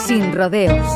Sin rodeos.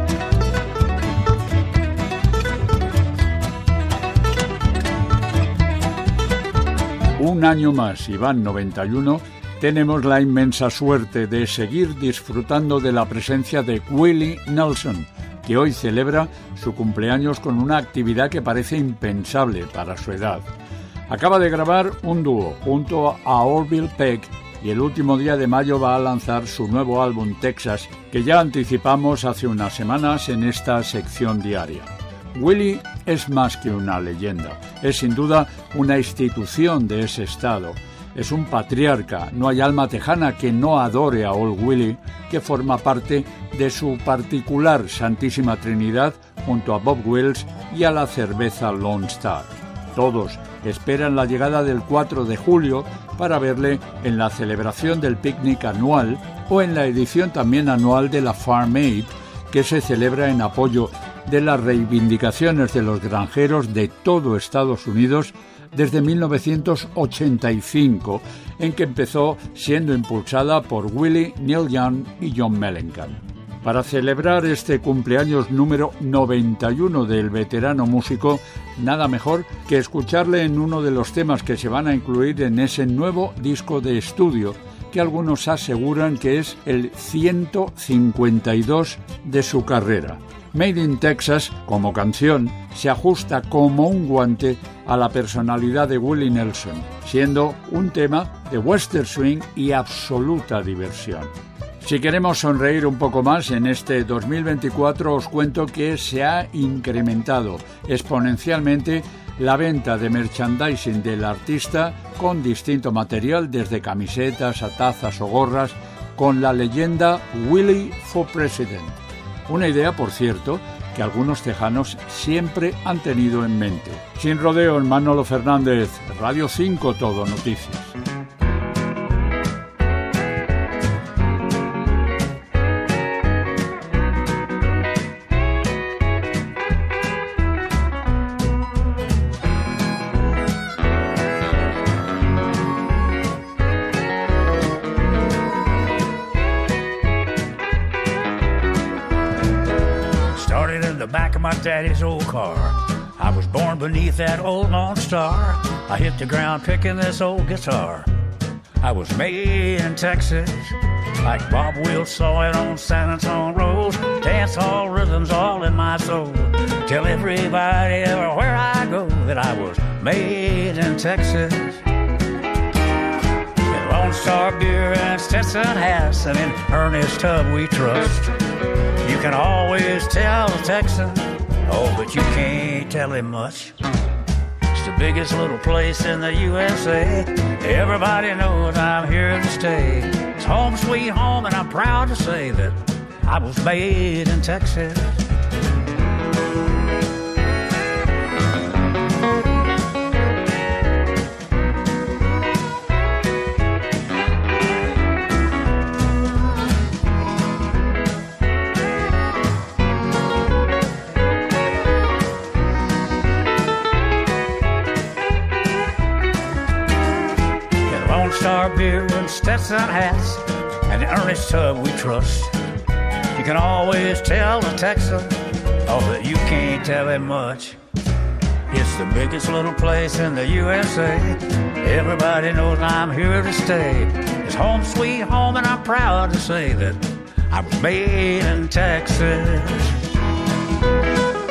Un año más, y van 91, tenemos la inmensa suerte de seguir disfrutando de la presencia de Willie Nelson, que hoy celebra su cumpleaños con una actividad que parece impensable para su edad. Acaba de grabar un dúo junto a Orville Peck y el último día de mayo va a lanzar su nuevo álbum Texas, que ya anticipamos hace unas semanas en esta sección diaria. Willie es más que una leyenda, es sin duda una institución de ese estado. Es un patriarca, no hay alma tejana que no adore a Old Willie, que forma parte de su particular Santísima Trinidad junto a Bob Wills y a la cerveza Lone Star. Todos esperan la llegada del 4 de julio para verle en la celebración del picnic anual o en la edición también anual de la Farm Aid, que se celebra en apoyo de las reivindicaciones de los granjeros de todo Estados Unidos desde 1985, en que empezó siendo impulsada por Willie, Neil Young y John Mellencamp. Para celebrar este cumpleaños número 91 del veterano músico, nada mejor que escucharle en uno de los temas que se van a incluir en ese nuevo disco de estudio, que algunos aseguran que es el 152 de su carrera. Made in Texas, como canción, se ajusta como un guante a la personalidad de Willie Nelson, siendo un tema de western swing y absoluta diversión. Si queremos sonreír un poco más en este 2024, os cuento que se ha incrementado exponencialmente la venta de merchandising del artista con distinto material, desde camisetas a tazas o gorras, con la leyenda Willie for President. Una idea, por cierto, que algunos tejanos siempre han tenido en mente. Sin rodeo, Manolo Fernández, Radio 5 Todo Noticias. Back of my daddy's old car. I was born beneath that old Lone Star. I hit the ground picking this old guitar. I was made in Texas, like Bob Wills saw it on San Antonio Road. Dance hall rhythms all in my soul. Tell everybody everywhere I go that I was made in Texas. In Lone Star beer and Stetson hats, and in Ernest Tubb we trust. You can always tell a Texan, oh, but you can't tell him much. It's the biggest little place in the USA. Everybody knows I'm here to stay. It's home sweet home, and I'm proud to say that I was made in Texas. Star beer and Stetson hats, and Ernest Tubb we trust. You can always tell a Texan, oh, but you can't tell him much. It's the biggest little place in the USA. Everybody knows I'm here to stay. It's home sweet home, and I'm proud to say that I was made in Texas.